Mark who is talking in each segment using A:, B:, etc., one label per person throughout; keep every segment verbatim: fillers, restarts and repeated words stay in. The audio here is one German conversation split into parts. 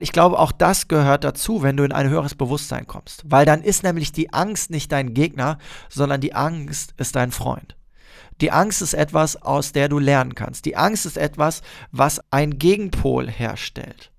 A: Ich glaube, auch das gehört dazu, wenn du in ein höheres Bewusstsein kommst. Weil dann ist nämlich die Angst nicht dein Gegner, sondern die Angst ist dein Freund. Die Angst ist etwas, aus der du lernen kannst. Die Angst ist etwas, was einen Gegenpol herstellt.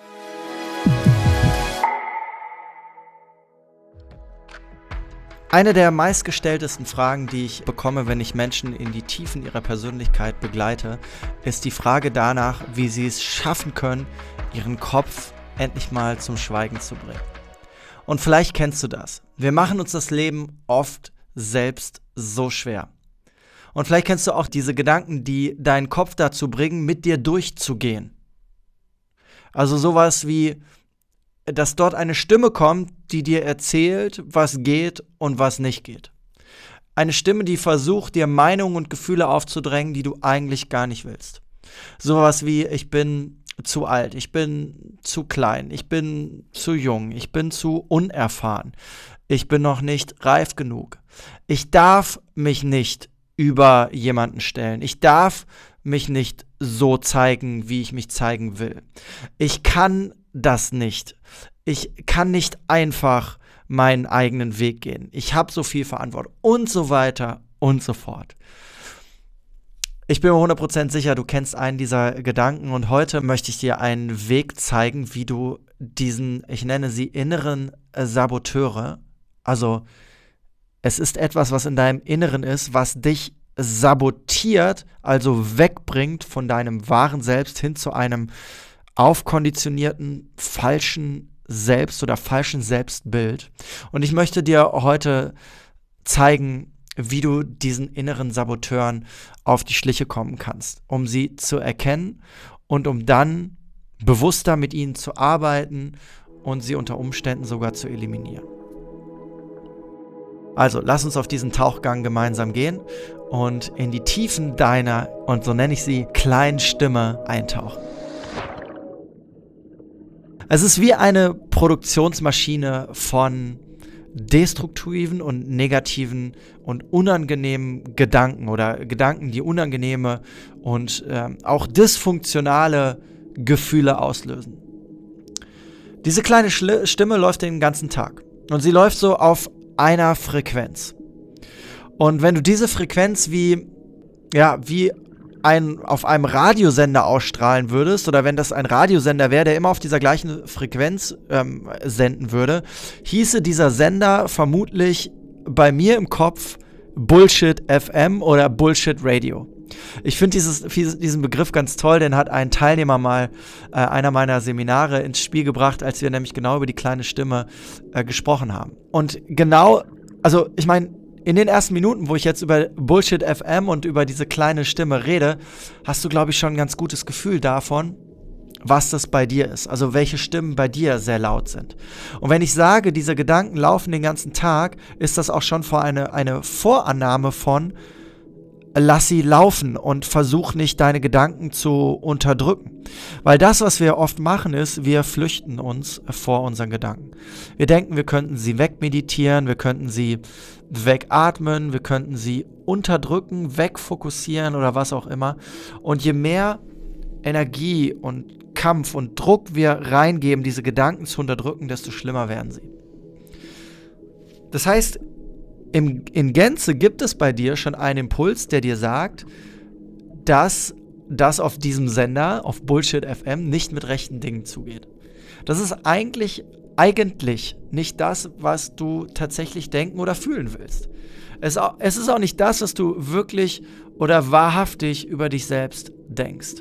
A: Eine der meistgestelltesten Fragen, die ich bekomme, wenn ich Menschen in die Tiefen ihrer Persönlichkeit begleite, ist die Frage danach, wie sie es schaffen können, ihren Kopf endlich mal zum Schweigen zu bringen. Und vielleicht kennst du das. Wir machen uns das Leben oft selbst so schwer. Und vielleicht kennst du auch diese Gedanken, die deinen Kopf dazu bringen, mit dir durchzugehen. Also sowas wie, dass dort eine Stimme kommt, die dir erzählt, was geht und was nicht geht. Eine Stimme, die versucht, dir Meinungen und Gefühle aufzudrängen, die du eigentlich gar nicht willst. Sowas wie, ich bin zu alt, ich bin zu klein, ich bin zu jung, ich bin zu unerfahren, ich bin noch nicht reif genug. Ich darf mich nicht über jemanden stellen. Ich darf mich nicht so zeigen, wie ich mich zeigen will. Ich kann das nicht. Ich kann nicht einfach meinen eigenen Weg gehen. Ich habe so viel Verantwortung und so weiter und so fort. Ich bin mir hundert Prozent sicher, du kennst einen dieser Gedanken und heute möchte ich dir einen Weg zeigen, wie du diesen, ich nenne sie inneren Saboteure, also es ist etwas, was in deinem Inneren ist, was dich sabotiert, also wegbringt von deinem wahren Selbst hin zu einem aufkonditionierten, falschen Selbst oder falschen Selbstbild. Und ich möchte dir heute zeigen, wie du diesen inneren Saboteuren auf die Schliche kommen kannst, um sie zu erkennen und um dann bewusster mit ihnen zu arbeiten und sie unter Umständen sogar zu eliminieren. Also, lass uns auf diesen Tauchgang gemeinsam gehen und in die Tiefen deiner, und so nenne ich sie, kleinen Stimme eintauchen. Es ist wie eine Produktionsmaschine von destruktiven und negativen und unangenehmen Gedanken oder Gedanken, die unangenehme und äh, auch dysfunktionale Gefühle auslösen. Diese kleine Schli- Stimme läuft den ganzen Tag und sie läuft so auf einer Frequenz. Und wenn du diese Frequenz wie, ja, wie ein, auf einem Radiosender ausstrahlen würdest, oder wenn das ein Radiosender wäre, der immer auf dieser gleichen Frequenz ähm, senden würde, hieße dieser Sender vermutlich bei mir im Kopf Bullshit F M oder Bullshit Radio. Ich finde diesen Begriff ganz toll, den hat ein Teilnehmer mal äh, einer meiner Seminare ins Spiel gebracht, als wir nämlich genau über die kleine Stimme äh, gesprochen haben. Und genau, also ich meine, in den ersten Minuten, wo ich jetzt über Bullshit F M und über diese kleine Stimme rede, hast du, glaube ich, schon ein ganz gutes Gefühl davon, was das bei dir ist. Also welche Stimmen bei dir sehr laut sind. Und wenn ich sage, diese Gedanken laufen den ganzen Tag, ist das auch schon vor eine, eine Vorannahme von, lass sie laufen und versuch nicht, deine Gedanken zu unterdrücken. Weil das, was wir oft machen, ist, wir flüchten uns vor unseren Gedanken. Wir denken, wir könnten sie wegmeditieren, wir könnten sie wegatmen, wir könnten sie unterdrücken, wegfokussieren oder was auch immer. Und je mehr Energie und Kampf und Druck wir reingeben, diese Gedanken zu unterdrücken, desto schlimmer werden sie. Das heißt, Im, in Gänze gibt es bei dir schon einen Impuls, der dir sagt, dass das auf diesem Sender, auf Bullshit F M, nicht mit rechten Dingen zugeht. Das ist eigentlich, eigentlich nicht das, was du tatsächlich denken oder fühlen willst. Es, es ist auch nicht das, was du wirklich oder wahrhaftig über dich selbst denkst.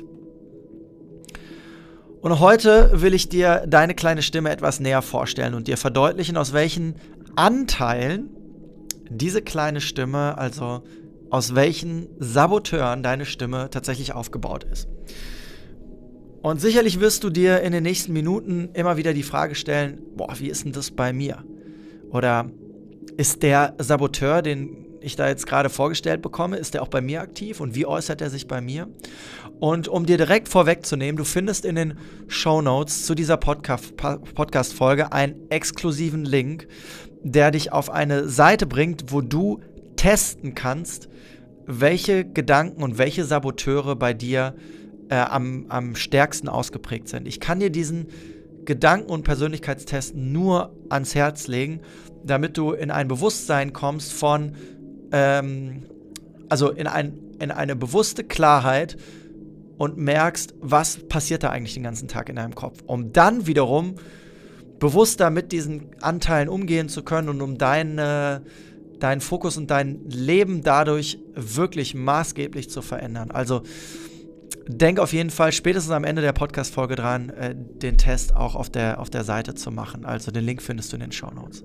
A: Und heute will ich dir deine kleine Stimme etwas näher vorstellen und dir verdeutlichen, aus welchen Anteilen diese kleine Stimme, also aus welchen Saboteuren deine Stimme tatsächlich aufgebaut ist. Und sicherlich wirst du dir in den nächsten Minuten immer wieder die Frage stellen, boah, wie ist denn das bei mir? Oder ist der Saboteur, den ich da jetzt gerade vorgestellt bekomme, ist der auch bei mir aktiv und wie äußert er sich bei mir? Und um dir direkt vorwegzunehmen, du findest in den Shownotes zu dieser Podcast- Podcast-Folge einen exklusiven Link, der dich auf eine Seite bringt, wo du testen kannst, welche Gedanken und welche Saboteure bei dir äh, am, am stärksten ausgeprägt sind. Ich kann dir diesen Gedanken- und Persönlichkeitstest nur ans Herz legen, damit du in ein Bewusstsein kommst von, ähm, also in, ein, in eine bewusste Klarheit und merkst, was passiert da eigentlich den ganzen Tag in deinem Kopf, um dann wiederum bewusster mit diesen Anteilen umgehen zu können und um deine, deinen Fokus und dein Leben dadurch wirklich maßgeblich zu verändern. Also denk auf jeden Fall spätestens am Ende der Podcast-Folge dran, äh, den Test auch auf der, auf der Seite zu machen. Also den Link findest du in den Shownotes.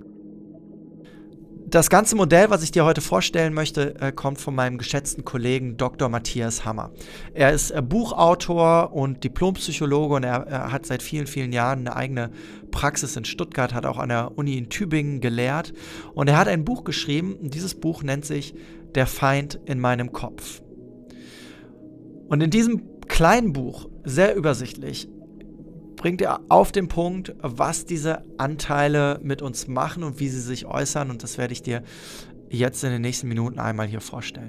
A: Das ganze Modell, was ich dir heute vorstellen möchte, äh, kommt von meinem geschätzten Kollegen Doktor Matthias Hammer. Er ist äh, Buchautor und Diplompsychologe und er, er hat seit vielen, vielen Jahren eine eigene Praxis in Stuttgart, hat auch an der Uni in Tübingen gelehrt und er hat ein Buch geschrieben und dieses Buch nennt sich Der Feind in meinem Kopf. Und in diesem kleinen Buch, sehr übersichtlich, bringt er auf den Punkt, was diese Anteile mit uns machen und wie sie sich äußern. Und das werde ich dir jetzt in den nächsten Minuten einmal hier vorstellen.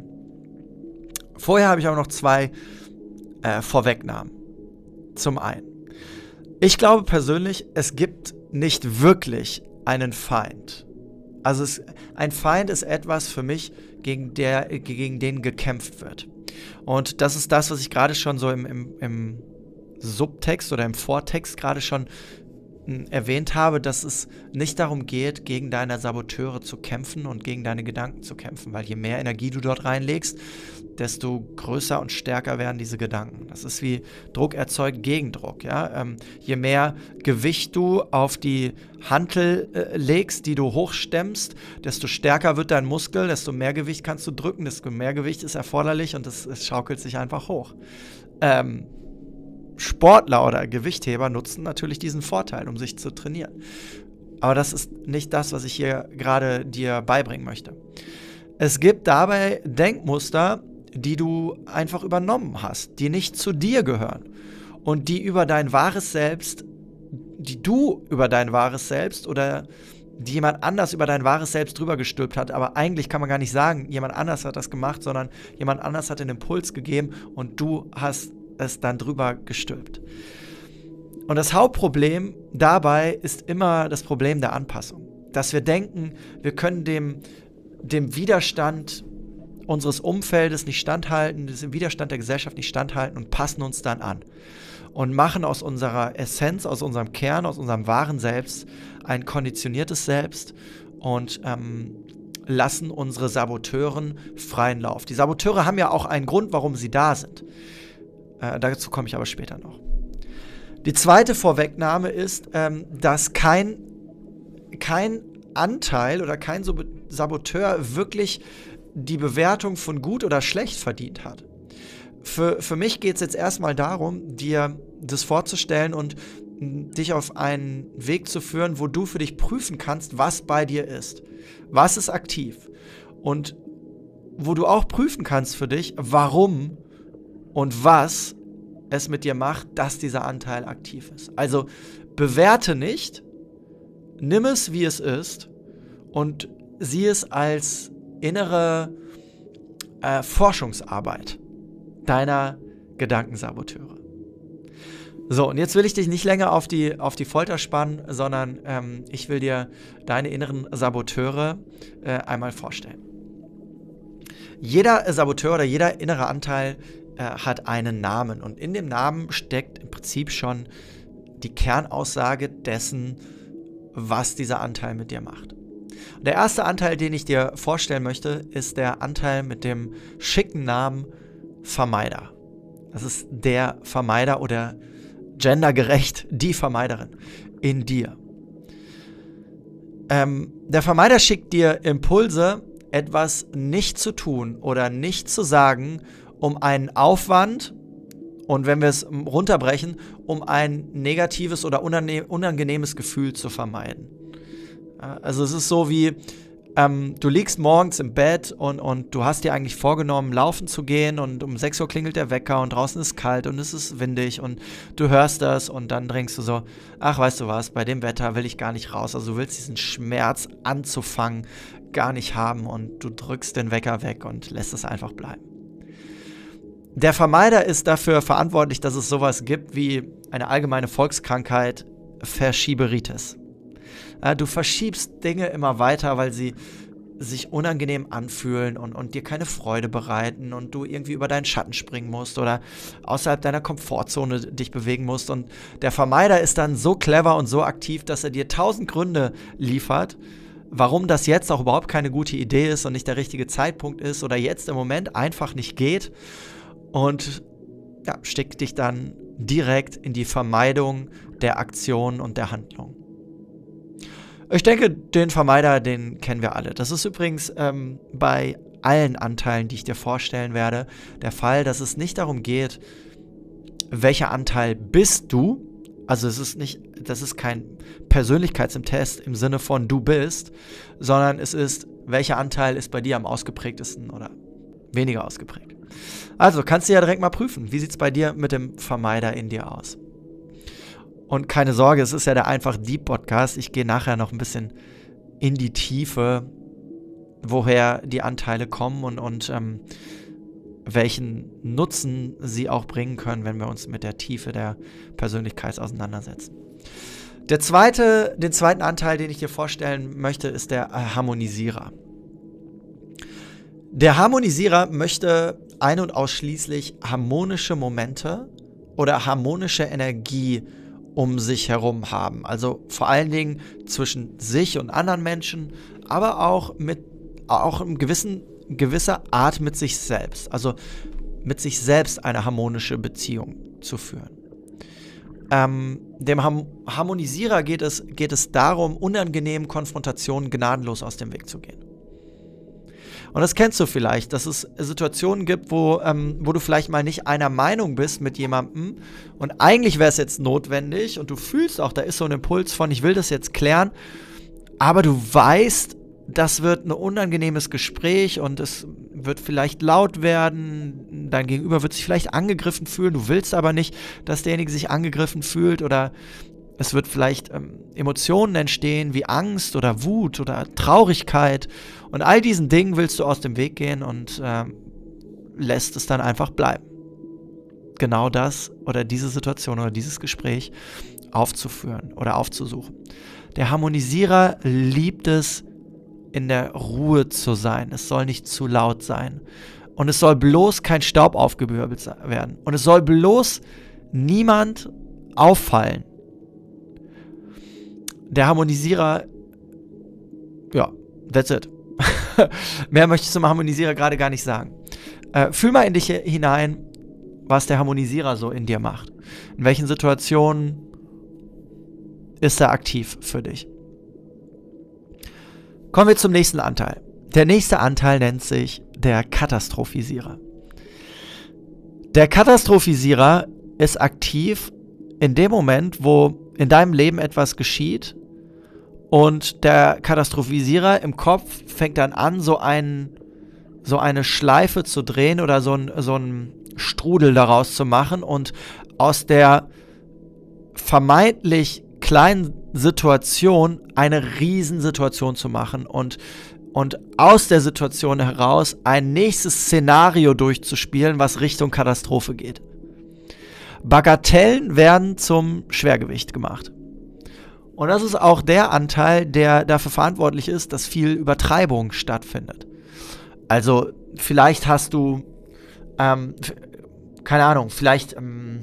A: Vorher habe ich aber noch zwei äh, Vorwegnahmen. Zum einen, ich glaube persönlich, es gibt nicht wirklich einen Feind. Also es, ein Feind ist etwas für mich, gegen, der, gegen den gekämpft wird. Und das ist das, was ich gerade schon so im, im, im Subtext oder im Vortext gerade schon mh, erwähnt habe, dass es nicht darum geht, gegen deine Saboteure zu kämpfen und gegen deine Gedanken zu kämpfen, weil je mehr Energie du dort reinlegst, desto größer und stärker werden diese Gedanken. Das ist wie Druck erzeugt Gegendruck. Ja? Ähm, je mehr Gewicht du auf die Hantel äh, legst, die du hochstemmst, desto stärker wird dein Muskel, desto mehr Gewicht kannst du drücken, desto mehr Gewicht ist erforderlich und es, es schaukelt sich einfach hoch. Ähm, Sportler oder Gewichtheber nutzen natürlich diesen Vorteil, um sich zu trainieren. Aber das ist nicht das, was ich hier gerade dir beibringen möchte. Es gibt dabei Denkmuster, die du einfach übernommen hast, die nicht zu dir gehören und die über dein wahres Selbst, die du über dein wahres Selbst oder die jemand anders über dein wahres Selbst drüber gestülpt hat, aber eigentlich kann man gar nicht sagen, jemand anders hat das gemacht, sondern jemand anders hat den Impuls gegeben und du hast es dann drüber gestülpt. Und das Hauptproblem dabei ist immer das Problem der Anpassung. Dass wir denken, wir können dem, dem Widerstand unseres Umfeldes nicht standhalten, dem Widerstand der Gesellschaft nicht standhalten und passen uns dann an. Und machen aus unserer Essenz, aus unserem Kern, aus unserem wahren Selbst ein konditioniertes Selbst und ähm, lassen unsere Saboteuren freien Lauf. Die Saboteure haben ja auch einen Grund, warum sie da sind. Äh, dazu komme ich aber später noch. Die zweite Vorwegnahme ist, ähm, dass kein, kein Anteil oder kein Saboteur wirklich die Bewertung von gut oder schlecht verdient hat. Für, für mich geht es jetzt erstmal darum, dir das vorzustellen und dich auf einen Weg zu führen, wo du für dich prüfen kannst, was bei dir ist. Was ist aktiv? Und wo du auch prüfen kannst für dich, warum und was es mit dir macht, dass dieser Anteil aktiv ist. Also bewerte nicht, nimm es, wie es ist und sieh es als innere äh, Forschungsarbeit deiner Gedankensaboteure. So, und jetzt will ich dich nicht länger auf die, auf die Folter spannen, sondern ähm, ich will dir deine inneren Saboteure äh, einmal vorstellen. Jeder Saboteur oder jeder innere Anteil äh, hat einen Namen und in dem Namen steckt im Prinzip schon die Kernaussage dessen, was dieser Anteil mit dir macht. Und der erste Anteil, den ich dir vorstellen möchte, ist der Anteil mit dem schicken Namen Vermeider. Das ist der Vermeider oder gendergerecht die Vermeiderin in dir. Ähm, der Vermeider schickt dir Impulse, etwas nicht zu tun oder nicht zu sagen, um einen Aufwand und wenn wir es runterbrechen, um ein negatives oder unangenehmes Gefühl zu vermeiden. Also es ist so wie, ähm, du liegst morgens im Bett und, und du hast dir eigentlich vorgenommen, laufen zu gehen und um sechs Uhr klingelt der Wecker und draußen ist kalt und es ist windig und du hörst das und dann denkst du so, ach, weißt du was, bei dem Wetter will ich gar nicht raus. Also du willst diesen Schmerz anzufangen gar nicht haben und du drückst den Wecker weg und lässt es einfach bleiben. Der Vermeider ist dafür verantwortlich, dass es sowas gibt wie eine allgemeine Volkskrankheit, Verschieberitis. Äh, du verschiebst Dinge immer weiter, weil sie sich unangenehm anfühlen und, und dir keine Freude bereiten und du irgendwie über deinen Schatten springen musst oder außerhalb deiner Komfortzone dich bewegen musst. Und der Vermeider ist dann so clever und so aktiv, dass er dir tausend Gründe liefert, warum das jetzt auch überhaupt keine gute Idee ist und nicht der richtige Zeitpunkt ist oder jetzt im Moment einfach nicht geht, und ja, steckt dich dann direkt in die Vermeidung der Aktion und der Handlung. Ich denke, den Vermeider, den kennen wir alle. Das ist übrigens ähm, bei allen Anteilen, die ich dir vorstellen werde, der Fall, dass es nicht darum geht, welcher Anteil bist du. Also es ist nicht, das ist kein Persönlichkeitstest im Sinne von du bist, sondern es ist, welcher Anteil ist bei dir am ausgeprägtesten oder weniger ausgeprägt. Also kannst du ja direkt mal prüfen, wie sieht es bei dir mit dem Vermeider in dir aus? Und keine Sorge, es ist ja der einfach Deep Podcast. Ich gehe nachher noch ein bisschen in die Tiefe, woher die Anteile kommen und, und ähm, welchen Nutzen sie auch bringen können, wenn wir uns mit der Tiefe der Persönlichkeit auseinandersetzen. Der zweite, den zweiten Anteil, den ich dir vorstellen möchte, ist der Harmonisierer. Der Harmonisierer möchte ein- und ausschließlich harmonische Momente oder harmonische Energie um sich herum haben. Also vor allen Dingen zwischen sich und anderen Menschen, aber auch mit auch in gewissen, gewisser Art mit sich selbst. Also mit sich selbst eine harmonische Beziehung zu führen. Ähm, dem Ham- Harmonisierer geht es, geht es darum, unangenehmen Konfrontationen gnadenlos aus dem Weg zu gehen. Und das kennst du vielleicht, dass es Situationen gibt, wo, ähm, wo du vielleicht mal nicht einer Meinung bist mit jemandem und eigentlich wäre es jetzt notwendig und du fühlst auch, da ist so ein Impuls von, ich will das jetzt klären, aber du weißt, das wird ein unangenehmes Gespräch und es wird vielleicht laut werden, dein Gegenüber wird sich vielleicht angegriffen fühlen, du willst aber nicht, dass derjenige sich angegriffen fühlt, oder es wird vielleicht ähm, Emotionen entstehen wie Angst oder Wut oder Traurigkeit, und all diesen Dingen willst du aus dem Weg gehen und ähm, lässt es dann einfach bleiben. Genau das oder diese Situation oder dieses Gespräch aufzuführen oder aufzusuchen. Der Harmonisierer liebt es, in der Ruhe zu sein. Es soll nicht zu laut sein. Und es soll bloß kein Staub aufgewirbelt werden. Und es soll bloß niemand auffallen. Der Harmonisierer, ja, that's it. Mehr möchte ich zum Harmonisierer gerade gar nicht sagen. Äh, fühl mal in dich hinein, was der Harmonisierer so in dir macht. In welchen Situationen ist er aktiv für dich? Kommen wir zum nächsten Anteil. Der nächste Anteil nennt sich der Katastrophisierer. Der Katastrophisierer ist aktiv in dem Moment, wo in deinem Leben etwas geschieht und der Katastrophisierer im Kopf fängt dann an, so, ein, so eine Schleife zu drehen oder so ein, so ein Strudel daraus zu machen und aus der vermeintlich kleinen Situation eine Riesensituation zu machen und, und aus der Situation heraus ein nächstes Szenario durchzuspielen, was Richtung Katastrophe geht. Bagatellen werden zum Schwergewicht gemacht. Und das ist auch der Anteil, der dafür verantwortlich ist, dass viel Übertreibung stattfindet. Also vielleicht hast du, ähm, keine Ahnung, vielleicht ähm,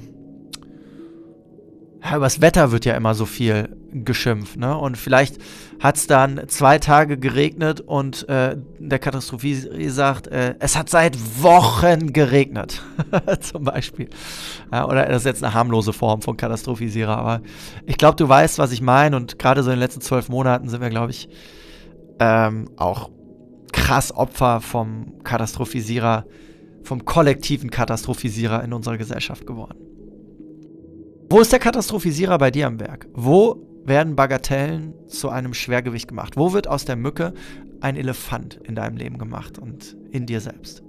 A: ja, über das Wetter wird ja immer so viel geschimpft, ne? Und vielleicht hat es dann zwei Tage geregnet und äh, der Katastrophisierer sagt, äh, es hat seit Wochen geregnet, zum Beispiel. Ja, oder das ist jetzt eine harmlose Form von Katastrophisierer, aber ich glaube, du weißt, was ich meine, und gerade so in den letzten zwölf Monaten sind wir, glaube ich, ähm, auch krass Opfer vom Katastrophisierer, vom kollektiven Katastrophisierer in unserer Gesellschaft geworden. Wo ist der Katastrophisierer bei dir am Werk? Wo werden Bagatellen zu einem Schwergewicht gemacht? Wo wird aus der Mücke ein Elefant in deinem Leben gemacht und in dir selbst?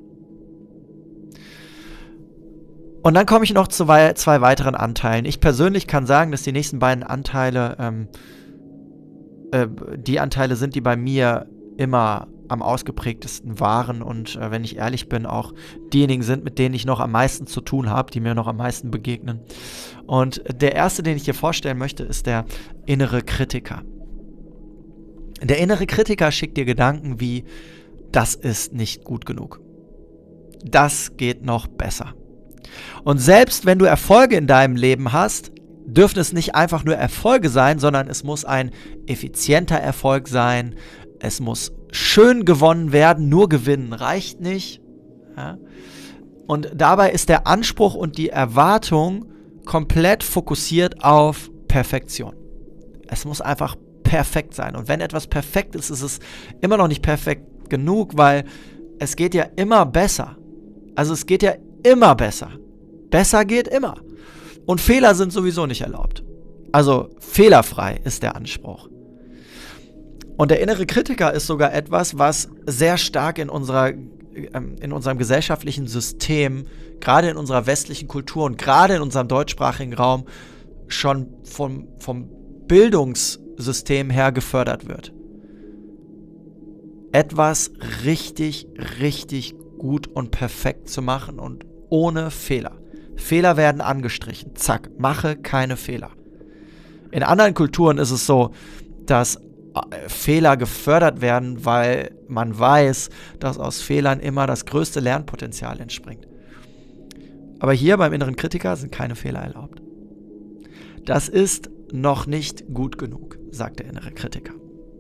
A: Und dann komme ich noch zu wei- zwei weiteren Anteilen. Ich persönlich kann sagen, dass die nächsten beiden Anteile ähm, äh, die Anteile sind, die bei mir immer am ausgeprägtesten waren und äh, wenn ich ehrlich bin, auch diejenigen sind, mit denen ich noch am meisten zu tun habe, die mir noch am meisten begegnen. Und der erste, den ich hier vorstellen möchte, ist der innere Kritiker. Der innere Kritiker schickt dir Gedanken wie, das ist nicht gut genug. Das geht noch besser. Und selbst wenn du Erfolge in deinem Leben hast, dürfen es nicht einfach nur Erfolge sein, sondern es muss ein effizienter Erfolg sein. Es muss schön gewonnen werden, nur gewinnen reicht nicht. Ja? Und dabei ist der Anspruch und die Erwartung komplett fokussiert auf Perfektion. Es muss einfach perfekt sein. Und wenn etwas perfekt ist, ist es immer noch nicht perfekt genug, weil es geht ja immer besser. Also es geht ja immer besser. Besser geht immer. Und Fehler sind sowieso nicht erlaubt. Also fehlerfrei ist der Anspruch. Und der innere Kritiker ist sogar etwas, was sehr stark in unserer, in unserem gesellschaftlichen System, gerade in unserer westlichen Kultur und gerade in unserem deutschsprachigen Raum schon vom, vom Bildungssystem her gefördert wird. Etwas richtig, richtig gut und perfekt zu machen und ohne Fehler. Fehler werden angestrichen. Zack, mache keine Fehler. In anderen Kulturen ist es so, dass Fehler gefördert werden, weil man weiß, dass aus Fehlern immer das größte Lernpotenzial entspringt. Aber hier beim inneren Kritiker sind keine Fehler erlaubt. Das ist noch nicht gut genug, sagt der innere Kritiker.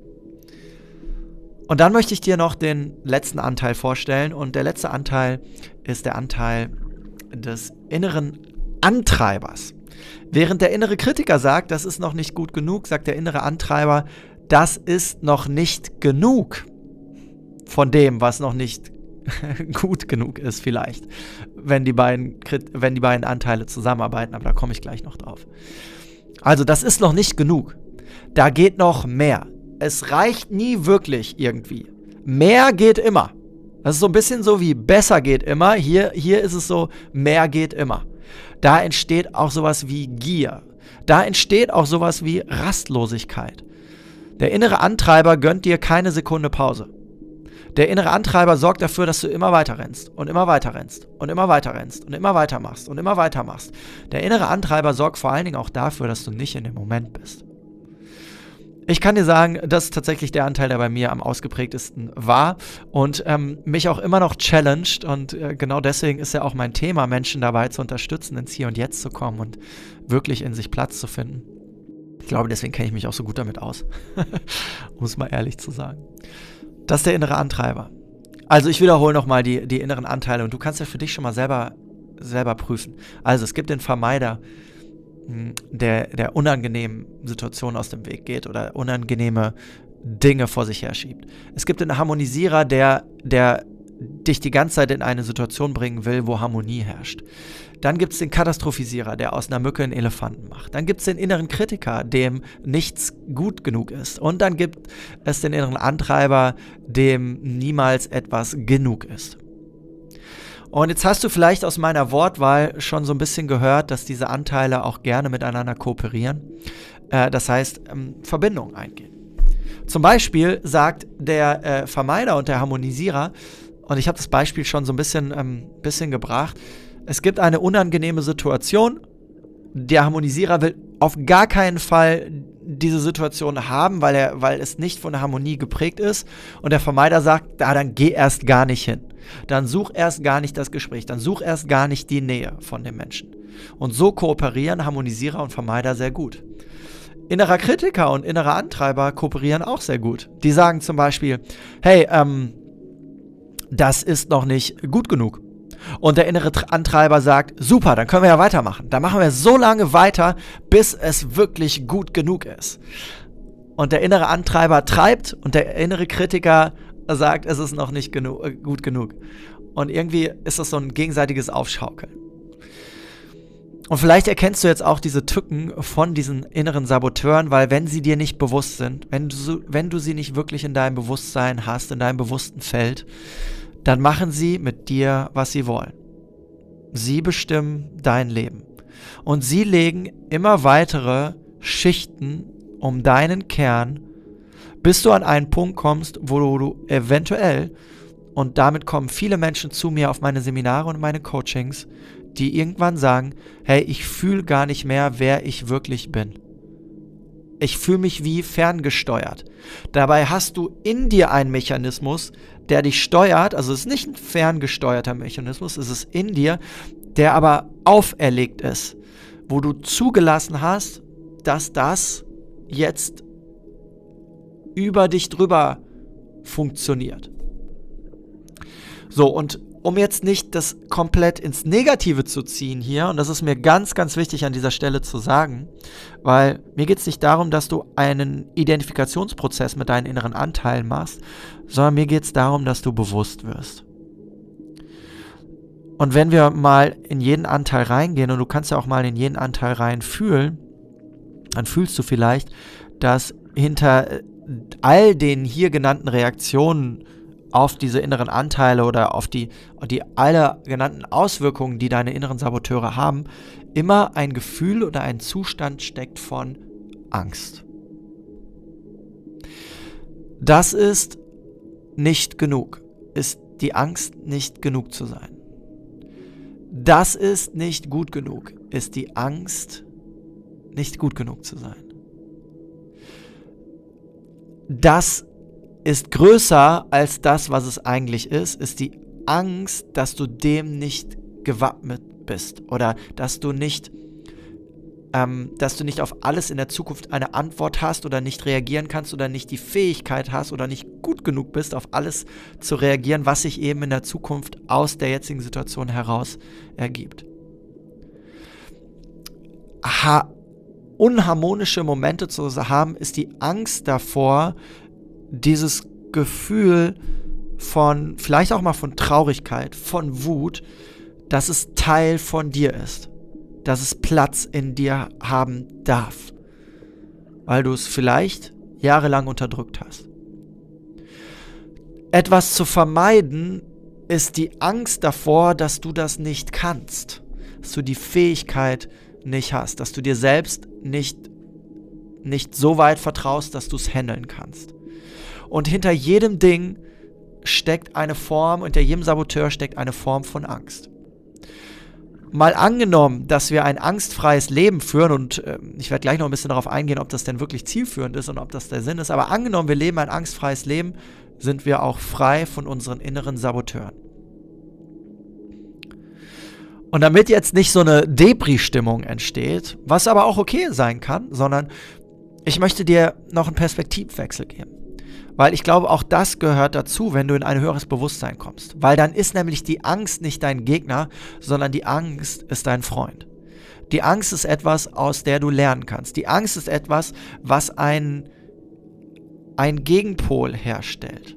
A: Und dann möchte ich dir noch den letzten Anteil vorstellen. Und der letzte Anteil ist der Anteil des inneren Antreibers. Während der innere Kritiker sagt, das ist noch nicht gut genug, sagt der innere Antreiber, das ist noch nicht genug von dem, was noch nicht gut genug ist vielleicht, wenn die beiden, wenn die beiden Anteile zusammenarbeiten, aber da komme ich gleich noch drauf. Also das ist noch nicht genug. Da geht noch mehr. Es reicht nie wirklich irgendwie. Mehr geht immer. Das ist so ein bisschen so wie besser geht immer. Hier, hier ist es so, mehr geht immer. Da entsteht auch sowas wie Gier. Da entsteht auch sowas wie Rastlosigkeit. Der innere Antreiber gönnt dir keine Sekunde Pause. Der innere Antreiber sorgt dafür, dass du immer weiter rennst und immer weiter rennst und immer weiter rennst und immer weiter machst und immer weiter machst. Der innere Antreiber sorgt vor allen Dingen auch dafür, dass du nicht in dem Moment bist. Ich kann dir sagen, das ist tatsächlich der Anteil, der bei mir am ausgeprägtesten war und ähm, mich auch immer noch challenged und äh, genau deswegen ist ja auch mein Thema, Menschen dabei zu unterstützen, ins Hier und Jetzt zu kommen und wirklich in sich Platz zu finden. Ich glaube, deswegen kenne ich mich auch so gut damit aus, um es mal ehrlich zu sagen. Das ist der innere Antreiber. Also ich wiederhole nochmal die, die inneren Anteile und du kannst ja für dich schon mal selber, selber prüfen. Also es gibt den Vermeider, der, der unangenehmen Situationen aus dem Weg geht oder unangenehme Dinge vor sich her schiebt. Es gibt den Harmonisierer, der, der dich die ganze Zeit in eine Situation bringen will, wo Harmonie herrscht. Dann gibt es den Katastrophisierer, der aus einer Mücke einen Elefanten macht. Dann gibt es den inneren Kritiker, dem nichts gut genug ist. Und dann gibt es den inneren Antreiber, dem niemals etwas genug ist. Und jetzt hast du vielleicht aus meiner Wortwahl schon so ein bisschen gehört, dass diese Anteile auch gerne miteinander kooperieren. Äh, das heißt, ähm, Verbindungen eingehen. Zum Beispiel sagt der äh, Vermeider und der Harmonisierer, und ich habe das Beispiel schon so ein bisschen, ähm, bisschen gebracht, es gibt eine unangenehme Situation, der Harmonisierer will auf gar keinen Fall diese Situation haben, weil, er, weil es nicht von der Harmonie geprägt ist und der Vermeider sagt, ah, dann geh erst gar nicht hin. Dann such erst gar nicht das Gespräch, dann such erst gar nicht die Nähe von dem Menschen. Und so kooperieren Harmonisierer und Vermeider sehr gut. Innerer Kritiker und innerer Antreiber kooperieren auch sehr gut. Die sagen zum Beispiel, hey, ähm, das ist noch nicht gut genug. Und der innere Antreiber sagt, super, dann können wir ja weitermachen. Dann machen wir so lange weiter, bis es wirklich gut genug ist. Und der innere Antreiber treibt und der innere Kritiker sagt, es ist noch nicht genu- äh, gut genug. Und irgendwie ist das so ein gegenseitiges Aufschaukeln. Und vielleicht erkennst du jetzt auch diese Tücken von diesen inneren Saboteuren, weil wenn sie dir nicht bewusst sind, wenn du, wenn du sie nicht wirklich in deinem Bewusstsein hast, in deinem bewussten Feld, dann machen sie mit dir, was sie wollen. Sie bestimmen dein Leben. Und sie legen immer weitere Schichten um deinen Kern, bis du an einen Punkt kommst, wo du, du eventuell, und damit kommen viele Menschen zu mir auf meine Seminare und meine Coachings, die irgendwann sagen, hey, ich fühle gar nicht mehr, wer ich wirklich bin. Ich fühle mich wie ferngesteuert. Dabei hast du in dir einen Mechanismus, der dich steuert, also es ist nicht ein ferngesteuerter Mechanismus, es ist in dir, der aber auferlegt ist, wo du zugelassen hast, dass das jetzt über dich drüber funktioniert. So, und um jetzt nicht das komplett ins Negative zu ziehen hier, und das ist mir ganz, ganz wichtig an dieser Stelle zu sagen, weil mir geht es nicht darum, dass du einen Identifikationsprozess mit deinen inneren Anteilen machst, sondern mir geht es darum, dass du bewusst wirst. Und wenn wir mal in jeden Anteil reingehen, und du kannst ja auch mal in jeden Anteil rein fühlen, dann fühlst du vielleicht, dass hinter all den hier genannten Reaktionen auf diese inneren Anteile oder auf die, die alle genannten Auswirkungen, die deine inneren Saboteure haben, immer ein Gefühl oder ein Zustand steckt von Angst. Das ist nicht genug. Ist die Angst nicht genug zu sein? Das ist nicht gut genug. Ist die Angst nicht gut genug zu sein? Das ist größer als das, was es eigentlich ist, ist die Angst, dass du dem nicht gewappnet bist oder dass du nicht, ähm, dass du nicht auf alles in der Zukunft eine Antwort hast oder nicht reagieren kannst oder nicht die Fähigkeit hast oder nicht gut genug bist, auf alles zu reagieren, was sich eben in der Zukunft aus der jetzigen Situation heraus ergibt. Ha- unharmonische Momente zu haben, ist die Angst davor, dieses Gefühl von, vielleicht auch mal von Traurigkeit, von Wut, dass es Teil von dir ist, dass es Platz in dir haben darf, weil du es vielleicht jahrelang unterdrückt hast. Etwas zu vermeiden ist die Angst davor, dass du das nicht kannst, dass du die Fähigkeit nicht hast, dass du dir selbst nicht, nicht so weit vertraust, dass du es handeln kannst. Und hinter jedem Ding steckt eine Form, hinter jedem Saboteur steckt eine Form von Angst. Mal angenommen, dass wir ein angstfreies Leben führen, und äh, ich werde gleich noch ein bisschen darauf eingehen, ob das denn wirklich zielführend ist und ob das der Sinn ist, aber angenommen, wir leben ein angstfreies Leben, sind wir auch frei von unseren inneren Saboteuren. Und damit jetzt nicht so eine Depri-Stimmung entsteht, was aber auch okay sein kann, sondern ich möchte dir noch einen Perspektivwechsel geben. Weil ich glaube, auch das gehört dazu, wenn du in ein höheres Bewusstsein kommst. Weil dann ist nämlich die Angst nicht dein Gegner, sondern die Angst ist dein Freund. Die Angst ist etwas, aus der du lernen kannst. Die Angst ist etwas, was ein, ein Gegenpol herstellt.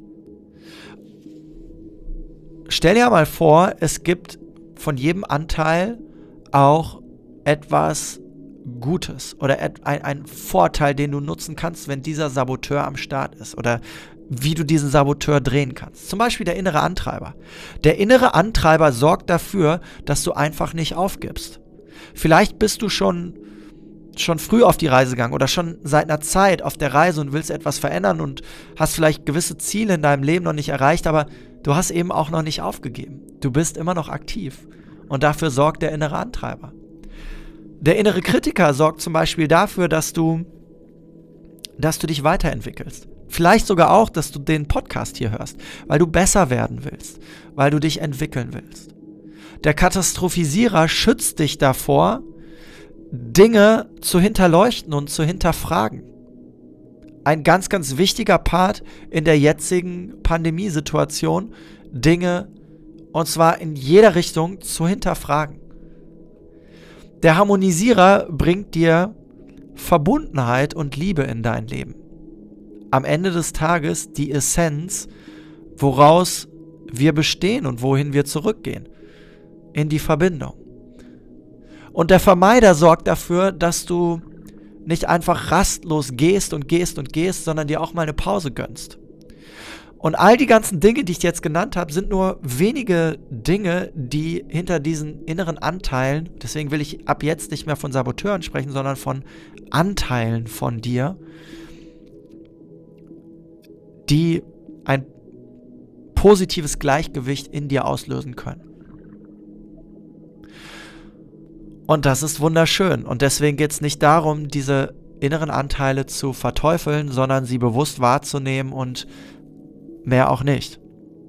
A: Stell dir mal vor, es gibt von jedem Anteil auch etwas Gutes oder ein, ein Vorteil, den du nutzen kannst, wenn dieser Saboteur am Start ist oder wie du diesen Saboteur drehen kannst. Zum Beispiel der innere Antreiber. Der innere Antreiber sorgt dafür, dass du einfach nicht aufgibst. Vielleicht bist du schon, schon früh auf die Reise gegangen oder schon seit einer Zeit auf der Reise und willst etwas verändern und hast vielleicht gewisse Ziele in deinem Leben noch nicht erreicht, aber du hast eben auch noch nicht aufgegeben. Du bist immer noch aktiv und dafür sorgt der innere Antreiber. Der innere Kritiker sorgt zum Beispiel dafür, dass du, dass du dich weiterentwickelst. Vielleicht sogar auch, dass du den Podcast hier hörst, weil du besser werden willst, weil du dich entwickeln willst. Der Katastrophisierer schützt dich davor, Dinge zu hinterleuchten und zu hinterfragen. Ein ganz, ganz wichtiger Part in der jetzigen Pandemiesituation, Dinge, und zwar in jeder Richtung, zu hinterfragen. Der Harmonisierer bringt dir Verbundenheit und Liebe in dein Leben. Am Ende des Tages die Essenz, woraus wir bestehen und wohin wir zurückgehen. In die Verbindung. Und der Vermeider sorgt dafür, dass du nicht einfach rastlos gehst und gehst und gehst, sondern dir auch mal eine Pause gönnst. Und all die ganzen Dinge, die ich jetzt genannt habe, sind nur wenige Dinge, die hinter diesen inneren Anteilen, deswegen will ich ab jetzt nicht mehr von Saboteuren sprechen, sondern von Anteilen von dir, die ein positives Gleichgewicht in dir auslösen können. Und das ist wunderschön. Und deswegen geht es nicht darum, diese inneren Anteile zu verteufeln, sondern sie bewusst wahrzunehmen und mehr auch nicht.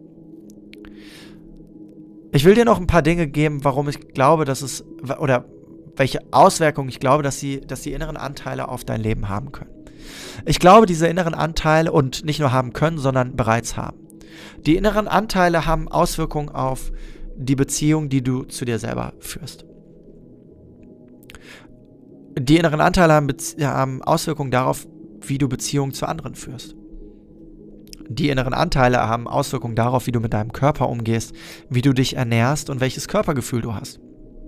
A: Ich will dir noch ein paar Dinge geben, warum ich glaube, dass es, oder welche Auswirkungen ich glaube, dass sie, dass die inneren Anteile auf dein Leben haben können. Ich glaube, diese inneren Anteile, und nicht nur haben können, sondern bereits haben. Die inneren Anteile haben Auswirkungen auf die Beziehung, die du zu dir selber führst. Die inneren Anteile haben, Bezie- haben Auswirkungen darauf, wie du Beziehungen zu anderen führst. Die inneren Anteile haben Auswirkungen darauf, wie du mit deinem Körper umgehst, wie du dich ernährst und welches Körpergefühl du hast.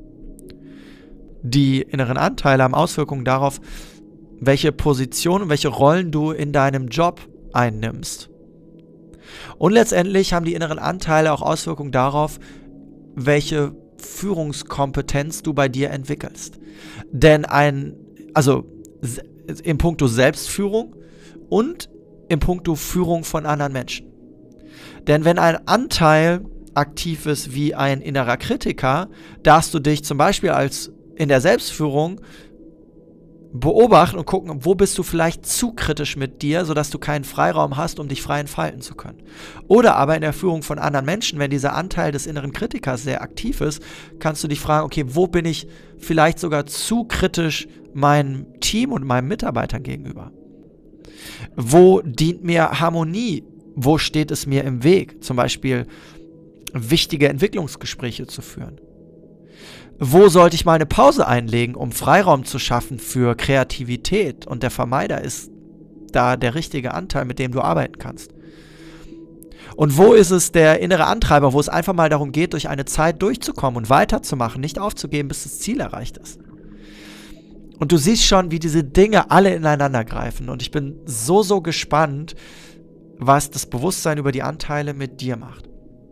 A: Die inneren Anteile haben Auswirkungen darauf, welche Position und welche Rollen du in deinem Job einnimmst. Und letztendlich haben die inneren Anteile auch Auswirkungen darauf, welche Führungskompetenz du bei dir entwickelst. Denn ein, also in puncto Selbstführung und in puncto Führung von anderen Menschen. Denn wenn ein Anteil aktiv ist wie ein innerer Kritiker, darfst du dich zum Beispiel als in der Selbstführung beobachten und gucken, wo bist du vielleicht zu kritisch mit dir, sodass du keinen Freiraum hast, um dich frei entfalten zu können. Oder aber in der Führung von anderen Menschen, wenn dieser Anteil des inneren Kritikers sehr aktiv ist, kannst du dich fragen, okay, wo bin ich vielleicht sogar zu kritisch meinem Team und meinen Mitarbeitern gegenüber? Wo dient mir Harmonie? Wo steht es mir im Weg? Zum Beispiel wichtige Entwicklungsgespräche zu führen. Wo sollte ich mal eine Pause einlegen, um Freiraum zu schaffen für Kreativität? Und der Vermeider ist da der richtige Anteil, mit dem du arbeiten kannst. Und wo ist es der innere Antreiber, wo es einfach mal darum geht, durch eine Zeit durchzukommen und weiterzumachen, nicht aufzugeben, bis das Ziel erreicht ist? Und du siehst schon, wie diese Dinge alle ineinander greifen. Und ich bin so, so gespannt, was das Bewusstsein über die Anteile mit dir macht.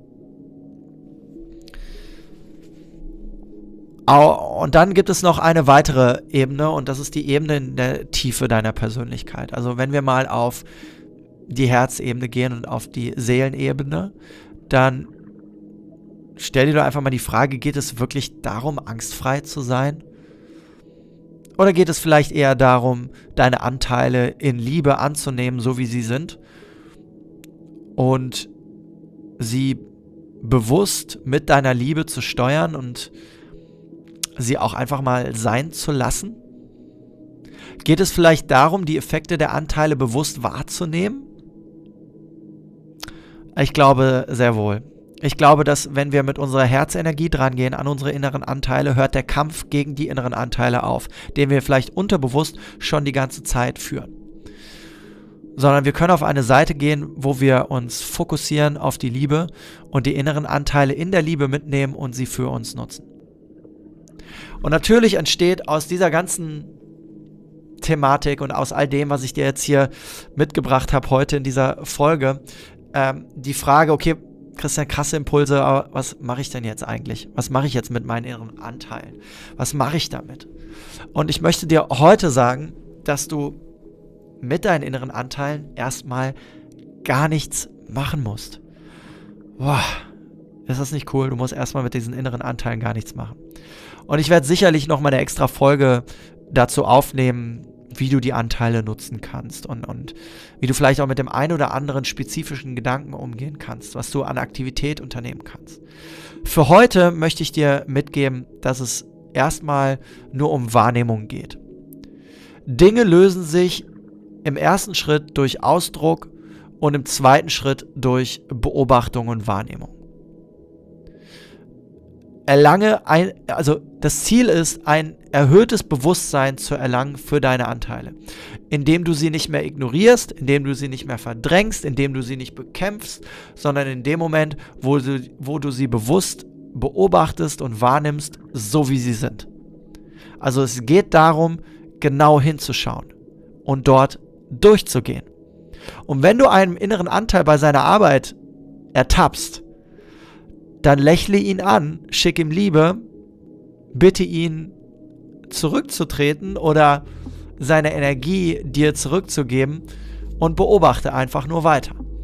A: Und dann gibt es noch eine weitere Ebene, und das ist die Ebene in der Tiefe deiner Persönlichkeit. Also wenn wir mal auf die Herzebene gehen und auf die Seelenebene, dann stell dir doch einfach mal die Frage, geht es wirklich darum, angstfrei zu sein? Oder geht es vielleicht eher darum, deine Anteile in Liebe anzunehmen, so wie sie sind, und sie bewusst mit deiner Liebe zu steuern und sie auch einfach mal sein zu lassen? Geht es vielleicht darum, die Effekte der Anteile bewusst wahrzunehmen? Ich glaube sehr wohl. Ich glaube, dass wenn wir mit unserer Herzenergie drangehen an unsere inneren Anteile, hört der Kampf gegen die inneren Anteile auf, den wir vielleicht unterbewusst schon die ganze Zeit führen. Sondern wir können auf eine Seite gehen, wo wir uns fokussieren auf die Liebe und die inneren Anteile in der Liebe mitnehmen und sie für uns nutzen. Und natürlich entsteht aus dieser ganzen Thematik und aus all dem, was ich dir jetzt hier mitgebracht habe heute in dieser Folge, ähm, die Frage, okay, Christian, krasse Impulse, aber was mache ich denn jetzt eigentlich? Was mache ich jetzt mit meinen inneren Anteilen? Was mache ich damit? Und ich möchte dir heute sagen, dass du mit deinen inneren Anteilen erstmal gar nichts machen musst. Boah, ist das nicht cool? Du musst erstmal mit diesen inneren Anteilen gar nichts machen. Und ich werde sicherlich noch mal eine extra Folge dazu aufnehmen, wie du die Anteile nutzen kannst und, und wie du vielleicht auch mit dem einen oder anderen spezifischen Gedanken umgehen kannst, was du an Aktivität unternehmen kannst. Für heute möchte ich dir mitgeben, dass es erstmal nur um Wahrnehmung geht. Dinge lösen sich im ersten Schritt durch Ausdruck und im zweiten Schritt durch Beobachtung und Wahrnehmung. Erlange ein, also das Ziel ist, ein erhöhtes Bewusstsein zu erlangen für deine Anteile, indem du sie nicht mehr ignorierst, indem du sie nicht mehr verdrängst, indem du sie nicht bekämpfst, sondern in dem Moment, wo du, wo du sie bewusst beobachtest und wahrnimmst, so wie sie sind. Also es geht darum, genau hinzuschauen und dort durchzugehen. Und wenn du einen inneren Anteil bei seiner Arbeit ertappst, dann lächle ihn an, schick ihm Liebe, bitte ihn zurückzutreten oder seine Energie dir zurückzugeben und beobachte einfach nur weiter.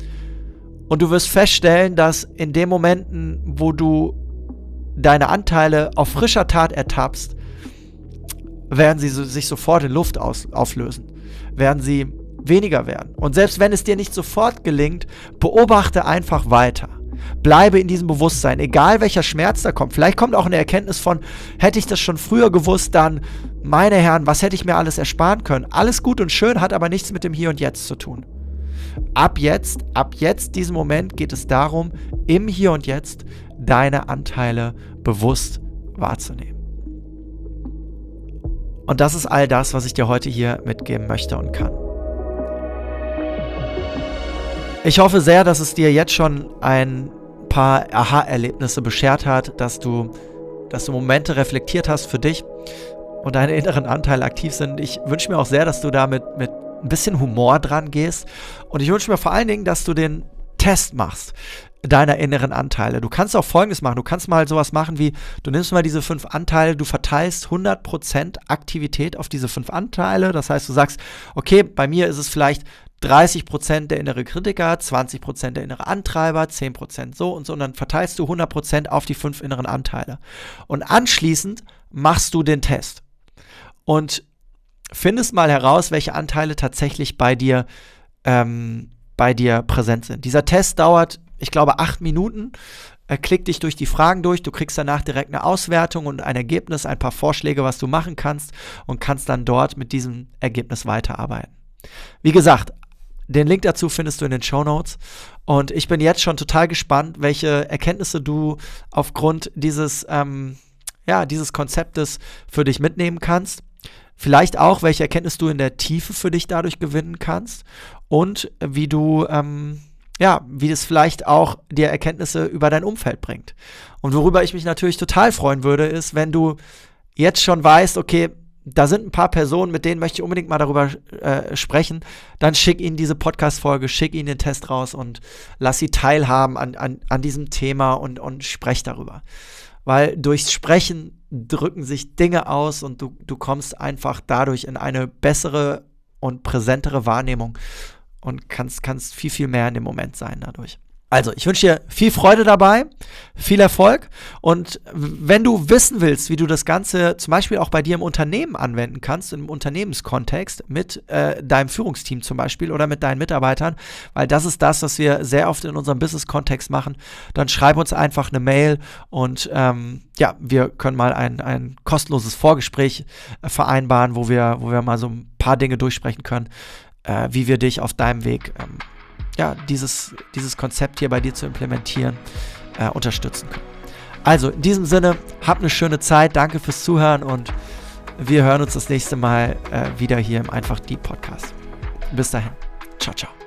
A: Und du wirst feststellen, dass in den Momenten, wo du deine Anteile auf frischer Tat ertappst, werden sie so, sich sofort in Luft aus, auflösen, werden sie weniger werden. Und selbst wenn es dir nicht sofort gelingt, beobachte einfach weiter. Bleibe in diesem Bewusstsein, egal welcher Schmerz da kommt. Vielleicht kommt auch eine Erkenntnis von, hätte ich das schon früher gewusst, dann, meine Herren, was hätte ich mir alles ersparen können? Alles gut und schön, hat aber nichts mit dem Hier und Jetzt zu tun. Ab jetzt, ab jetzt, diesem Moment geht es darum, im Hier und Jetzt deine Anteile bewusst wahrzunehmen. Und das ist all das, was ich dir heute hier mitgeben möchte und kann. Ich hoffe sehr, dass es dir jetzt schon ein paar Aha-Erlebnisse beschert hat, dass du, dass du Momente reflektiert hast für dich und deine inneren Anteile aktiv sind. Ich wünsche mir auch sehr, dass du da mit, mit ein bisschen Humor dran gehst. Und ich wünsche mir vor allen Dingen, dass du den Test machst deiner inneren Anteile. Du kannst auch Folgendes machen. Du kannst mal sowas machen wie, du nimmst mal diese fünf Anteile, du verteilst hundert Prozent Aktivität auf diese fünf Anteile. Das heißt, du sagst, okay, bei mir ist es vielleicht dreißig Prozent der innere Kritiker, zwanzig Prozent der innere Antreiber, zehn Prozent so und so. Und dann verteilst du hundert Prozent auf die fünf inneren Anteile. Und anschließend machst du den Test. Und findest mal heraus, welche Anteile tatsächlich bei dir, ähm, bei dir präsent sind. Dieser Test dauert, ich glaube, acht Minuten. Äh, klick dich durch die Fragen durch. Du kriegst danach direkt eine Auswertung und ein Ergebnis, ein paar Vorschläge, was du machen kannst und kannst dann dort mit diesem Ergebnis weiterarbeiten. Wie gesagt, den Link dazu findest du in den Shownotes. Und ich bin jetzt schon total gespannt, welche Erkenntnisse du aufgrund dieses, ähm, ja, dieses Konzeptes für dich mitnehmen kannst. Vielleicht auch, welche Erkenntnis du in der Tiefe für dich dadurch gewinnen kannst und wie du, ähm, ja, wie das vielleicht auch dir Erkenntnisse über dein Umfeld bringt. Und worüber ich mich natürlich total freuen würde, ist, wenn du jetzt schon weißt, okay, da sind ein paar Personen, mit denen möchte ich unbedingt mal darüber äh, sprechen, dann schick ihnen diese Podcast-Folge, schick ihnen den Test raus und lass sie teilhaben an, an, an diesem Thema und, und sprech darüber. Weil durchs Sprechen drücken sich Dinge aus und du, du kommst einfach dadurch in eine bessere und präsentere Wahrnehmung und kannst, kannst viel, viel mehr in dem Moment sein dadurch. Also, ich wünsche dir viel Freude dabei, viel Erfolg und wenn du wissen willst, wie du das Ganze zum Beispiel auch bei dir im Unternehmen anwenden kannst, im Unternehmenskontext mit äh, deinem Führungsteam zum Beispiel oder mit deinen Mitarbeitern, weil das ist das, was wir sehr oft in unserem Business-Kontext machen, dann schreib uns einfach eine Mail und ähm, ja, wir können mal ein, ein kostenloses Vorgespräch äh, vereinbaren, wo wir, wo wir mal so ein paar Dinge durchsprechen können, äh, wie wir dich auf deinem Weg ähm, ja, dieses, dieses Konzept hier bei dir zu implementieren, äh, unterstützen können. Also, in diesem Sinne, habt eine schöne Zeit, danke fürs Zuhören und wir hören uns das nächste Mal äh, wieder hier im Einfach Deep Podcast. Bis dahin, ciao, ciao.